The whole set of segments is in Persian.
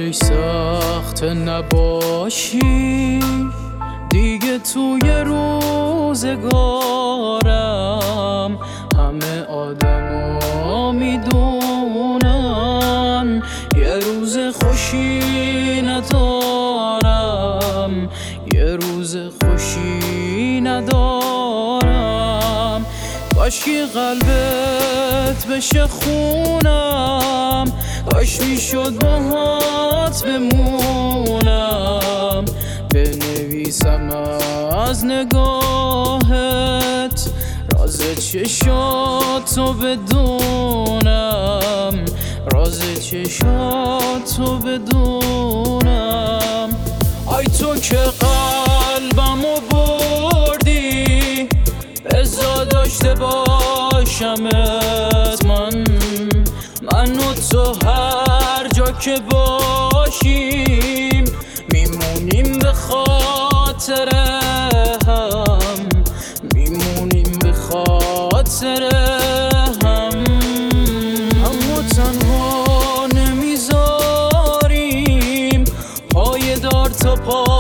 ای سخت نباشی دیگه توی روزگارم. همه آدما میدونن یه روز خوشی ندارم، یه روز خوشی ندارم. کاشکی قلبت بشه خونم، کاش میشد باهات بمونم. بنویسم از نگاهت راز چشاتو بدونم، راز چشاتو بدونم. آی تو که قلبمو بردی، بذار داشته باشمت من و تو هر جا که باشیم میمونیم به خاطر هم، میمونیم به خاطر هم. اما تنها نمیذاریم، پایدار تا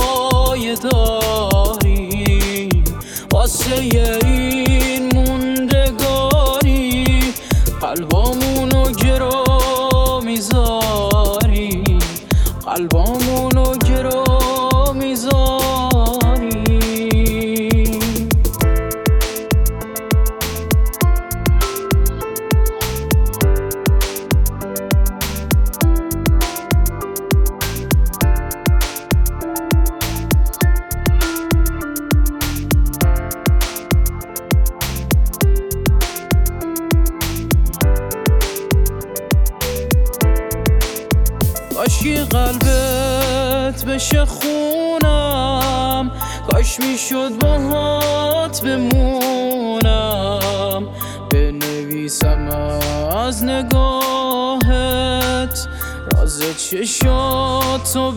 پایداریم. واسه این موندگاری قلبامونو گرو میذاری، قلبامونو گرو میذاری. کاشکی قلبت بشه خونم، کاش میشد باهات بمونم. بنویسم از نگاهت راز چشاتو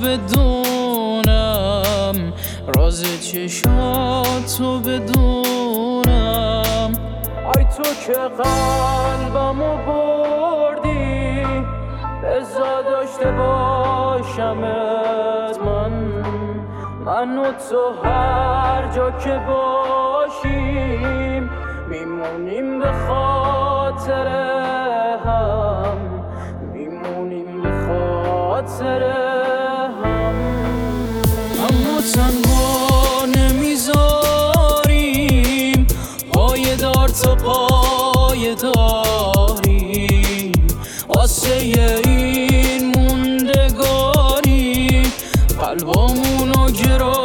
بدونم، راز چشاتو بدونم. آی تو که قلبمو بردی، بذار داشته باشمت من و تو هر جا که باشیم میمونیم به خاطر هم، میمونیم به خاطر هم. اما تنها نمیذاریم، پایدار تا پایداریم. واسه این موندگاری قلبامونو گرو